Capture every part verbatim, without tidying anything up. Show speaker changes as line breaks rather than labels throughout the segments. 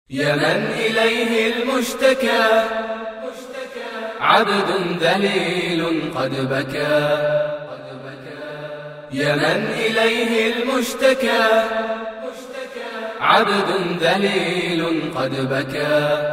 يا من إليه المشتكى عبد ذليل قد بكى. يا من إليه المشتكى عبد ذليل قد بكى.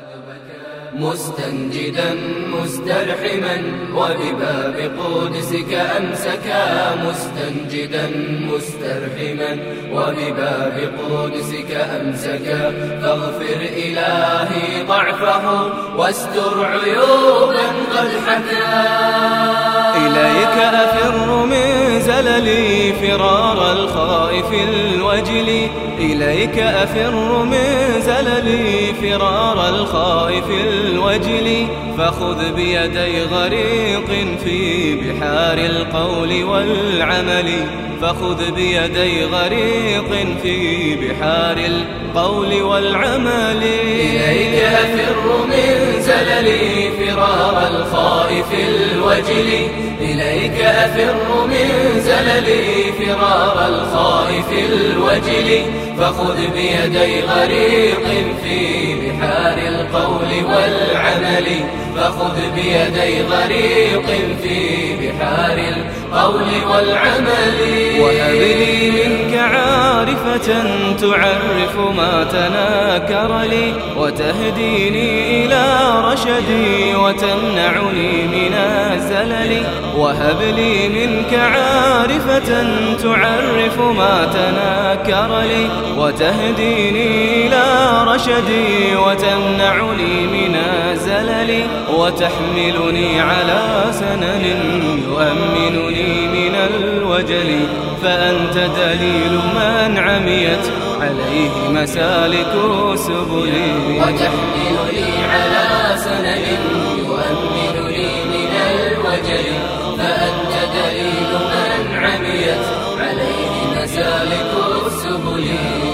مستنجدا مسترحما وبباب قدسك أمسكا. مستنجدا مسترحما وبباب قدسك أمسكا. فاغفر إلهي ضعفه واستر عيوبا قد حكى.
إليك أفر من زللي فرار الخائف الوجل. إليك أفر من زللي فرار الخائف الوجل. فخذ بيدي غريق في بحار القول والعمل. فخذ بيدي غريق في بحار القول والعمل.
إليك أفر من زللي فرار الخائف الوجل. إليك أفر من زللي فرار الخائف الوجل. فخذ بيدي غريق في بحار القول والعمل. فخذ بيدي غريق في بحار القول والعمل.
وهب لي منك عارفة تعرف ما تناكر لي وتهديني إلى رشدي وتمنعني من الزلل. وهب لي منك عارفة تعرف ما تناكر لي وتهديني إلى رشدي وتمنعني من الزلل. وتحملني على سنن يؤمنني من الوجل. فأنت دليل من عميت عليه مسالك سبلي.
وتحملني على سنن يؤمنني من الوجل. فأنت دليل من عميت عليه مسالك سبلي.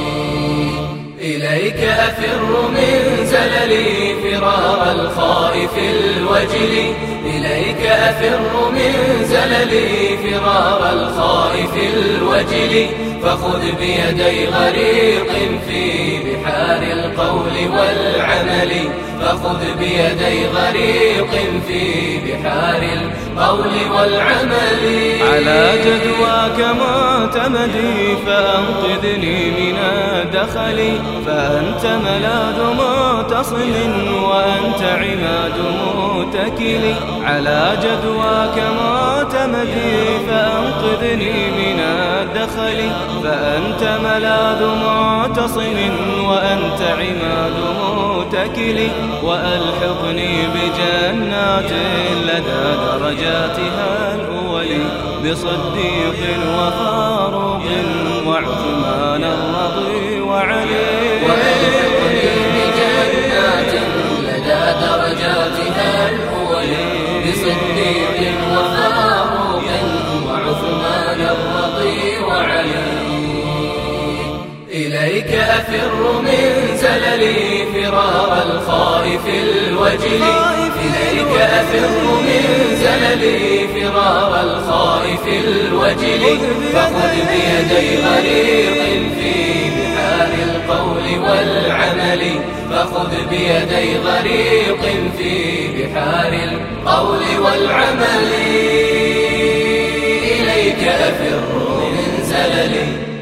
إليك أفر من زللي فرار الخائف الوجل. إليك أفر من زللي فرار الخائف الوجل. فخذ بيدي غريق في بحار القول والعمل. فخذ بيدي غريق في بحار القول والعمل.
على جدواك معتمدي فأنقذني من الدخل. فأنت ملاذ معتصم وأنت عماد متكل. على جدواك معتمدي فأنقذني من الدخل. فأنت ملاذ معتصم وأنت عماد متكل. وألحقني بجنات لدى درجاتها الأول بصديق وفاروق وعثمان الرضي وعلي.
وألحقني بجنات لدى درجاتها الأول بصديق وفاروق وعثمان الرضي وعلي. إليك أفر من زللي فرار الخائف الوجل. إليك أفر من زللي فرار الخائف الوجل. فخذ بيدي غريق في بحار القول والعمل. فخذ بيدي غريق في بحار القول والعمل. إليك أفر من زللي